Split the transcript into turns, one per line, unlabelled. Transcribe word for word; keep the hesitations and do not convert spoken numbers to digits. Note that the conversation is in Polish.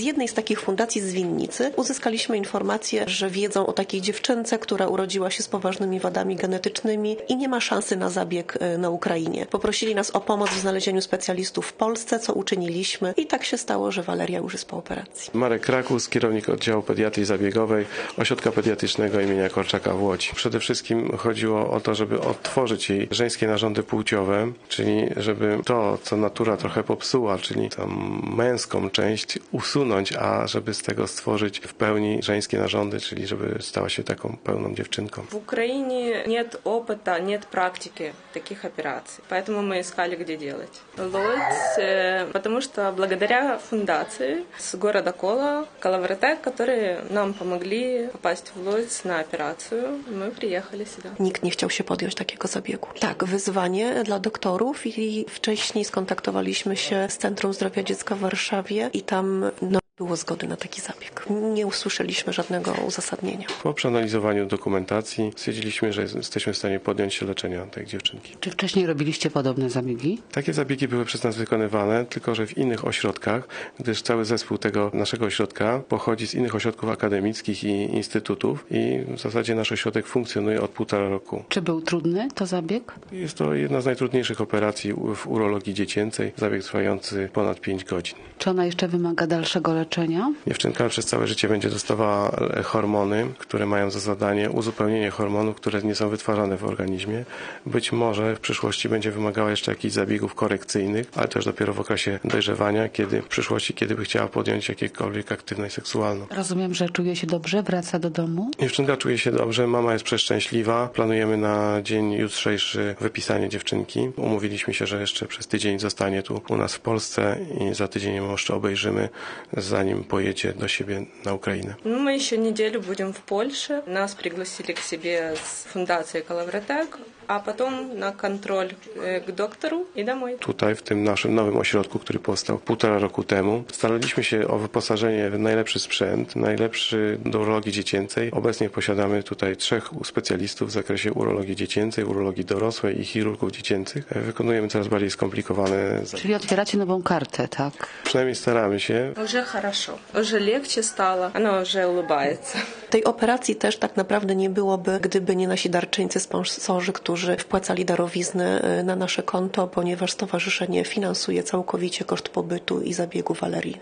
jednej z takich fundacji z Winnicy uzyskaliśmy informację, że wiedzą o takiej dziewczynce, która urodziła się z poważnymi wadami genetycznymi i nie ma szansy na zabieg na Ukrainie. Poprosili nas o pomoc w znalezieniu specjalistów w Polsce, co uczyniliśmy i tak się stało, że Waleria już jest po operacji.
Marek Krakus, kierownik oddziału pediatrii zabiegowej Ośrodka Pediatrycznego imienia Korczaka w Łodzi. Przede wszystkim chodziło o to, żeby odtworzyć jej żeńskie narządy płciowe, czyli żeby to, co natura trochę popsuła, czyli tą męską część usunąć, a żeby z tego stworzyć w pełni żeńskie narządy, czyli żeby stała się taką pełną dziewczynką.
W Ukrainie нет опыта, нет практики таких операций, поэтому мы искали, где делать. Лодзь, потому что благодаря фундации с города Кола, Калавратек, которые нам помогли попасть в Лодзь на операцию, мы приехали сюда.
Nikt nie chciał się podjąć takiego zabiegu. Tak, wyzwanie dla doktorów i wcześniej skontaktowaliśmy się z Centrum Zdrowia Dziecka w Warszawie i tam no, było zgody na taki zabieg. Nie usłyszeliśmy żadnego uzasadnienia.
Po przeanalizowaniu dokumentacji stwierdziliśmy, że jesteśmy w stanie podjąć się leczenia tej dziewczynki.
Czy wcześniej robiliście podobne zabiegi?
Takie zabiegi były przez nas wykonywane, tylko że w innych ośrodkach, gdyż cały zespół tego naszego ośrodka pochodzi z innych ośrodków akademickich i instytutów i w zasadzie nasz ośrodek funkcjonuje od półtora roku.
Czy był trudny to zabieg?
Jest to jedna z najtrudniejszych operacji w urologii dziecięcej, zabieg trwający ponad pięć godzin.
Czy ona jeszcze wymaga dalszego leczenia?
Dziewczynka przez całe życie będzie dostawała hormony, które mają za zadanie uzupełnienie hormonów, które nie są wytwarzane w organizmie. Być może w przyszłości będzie wymagała jeszcze jakichś zabiegów korekcyjnych, ale też dopiero w okresie dojrzewania, kiedy w przyszłości, kiedy by chciała podjąć jakiekolwiek aktywność seksualną.
Rozumiem, że czuje się dobrze, wraca do domu?
Dziewczynka czuje się dobrze, mama jest przeszczęśliwa. Planujemy na dzień jutrzejszy wypisanie dziewczynki. Umówiliśmy się, że jeszcze przez tydzień zostanie tu u nas w Polsce i za tydzień ją jeszcze obejrzymy, zanim pojedzie do siebie na Ukrainę.
Мы еще неделю будем в Польше. Нас пригласили к себе с фундацией Калавратек, a potem na kontrol k doktoru i domoj.
Tutaj, w tym naszym nowym ośrodku, który powstał półtora roku temu, staraliśmy się o wyposażenie w najlepszy sprzęt, najlepszy do urologii dziecięcej. Obecnie posiadamy tutaj trzech specjalistów w zakresie urologii dziecięcej, urologii dorosłej i chirurgów dziecięcych. Wykonujemy coraz bardziej skomplikowane zadania.
Czyli otwieracie nową kartę, tak?
Przynajmniej staramy się.
Уже хорошо. Уже легче стало. Она уже улыбается.
Tej operacji też tak naprawdę nie byłoby, gdyby nie nasi darczyńcy, sponsorzy, którzy wpłacali darowizny na nasze konto, ponieważ stowarzyszenie finansuje całkowicie koszt pobytu i zabiegu Walerii